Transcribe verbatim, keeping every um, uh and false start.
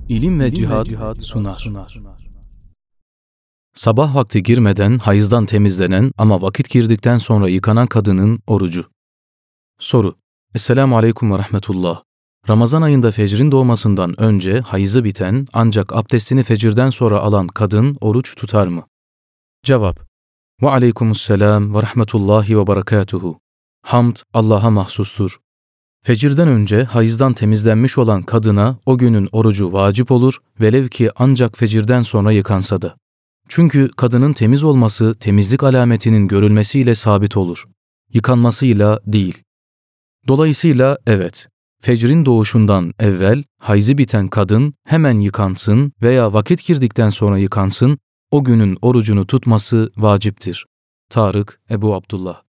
İlim ve Cihad sunar. Sabah vakti girmeden hayızdan temizlenen ama vakit girdikten sonra yıkanan kadının orucu. Soru: Esselamu Aleyküm ve Rahmetullah. Ramazan ayında fecrin doğmasından önce hayızı biten ancak abdestini fecirden sonra alan kadın oruç tutar mı? Cevap: Ve Aleykümüsselam ve Rahmetullahi ve Berekatuhu. Hamd Allah'a mahsustur. Fecirden önce hayızdan temizlenmiş olan kadına o günün orucu vacip olur, velev ki ancak fecirden sonra yıkansa da. Çünkü kadının temiz olması temizlik alametinin görülmesiyle sabit olur. Yıkanmasıyla değil. Dolayısıyla evet, fecrin doğuşundan evvel hayzı biten kadın hemen yıkansın veya vakit girdikten sonra yıkansın, o günün orucunu tutması vaciptir. Tarık Ebu Abdullah.